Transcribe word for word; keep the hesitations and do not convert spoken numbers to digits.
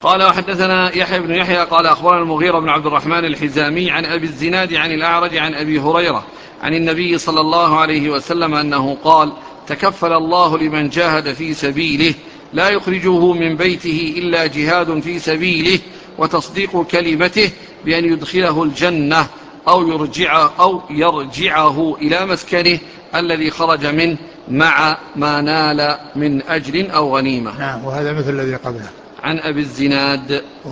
قال وحدثنا يحيى بن يحيى قال أخبرنا المغيرة بن عبد الرحمن الحزامي عن أبي الزناد عن الأعرج عن أبي هريرة عن النبي صلى الله عليه وسلم أنه قال تكفل الله لمن جاهد في سبيله لا يخرجه من بيته إلا جهاد في سبيله وتصديق كلمته بأن يدخله الجنة أو, يرجع أو يرجعه إلى مسكنه الذي خرج منه مع ما نال من أجر أو غنيمة. نعم. وهذا مثل الذي قبله. عن أبي الزناد.